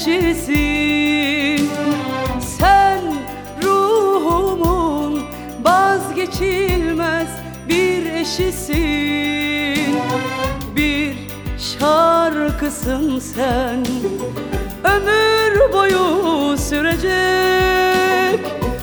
eşisin. Sen ruhumun vazgeçilmez bir eşisin. Bir şarkısın sen, ömür boyu sürecek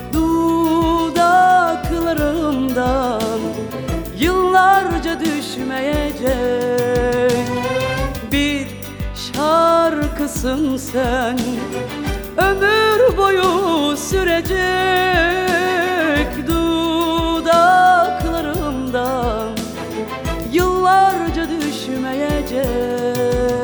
dudaklarımdan, yıllarca düşmeyecek. Bir şarkısın sen, ömür boyu sürecek dudaklarımdan, yıllarca düşmeyecek.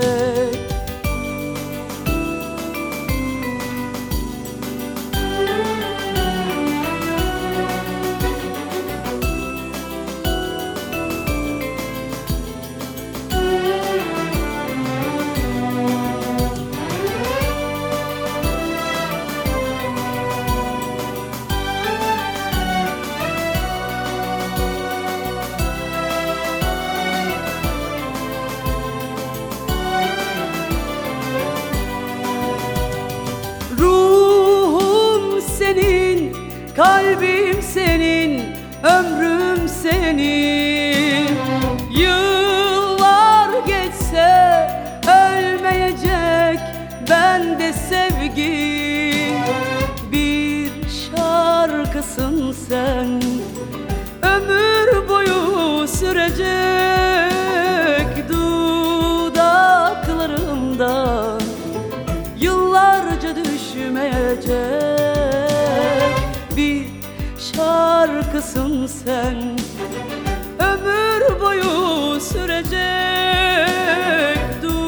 Senin, kalbim senin, ömrüm senin. Yıllar geçse ölmeyecek bende sevgin. Bir şarkısın sen, ömür boyu sürecek dudaklarımdan, yıllarca düşmeyecek. Bir şarkısın sen, ömür boyu sürecek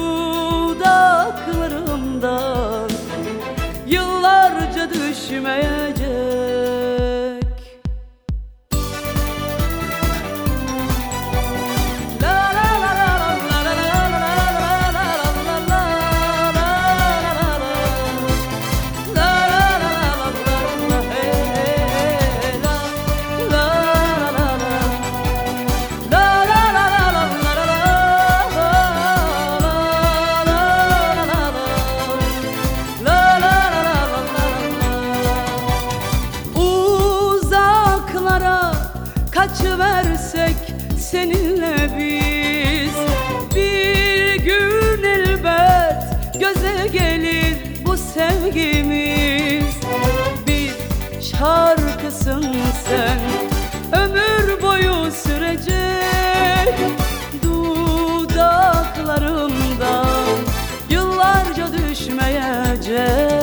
dudaklarımdan, yıllarca düşmeyecek. Kaçıversek seninle biz, bir gün elbet göze gelir bu sevgimiz. Bir şarkısın sen, ömür boyu sürecek dudaklarımdan, yıllarca düşmeyecek.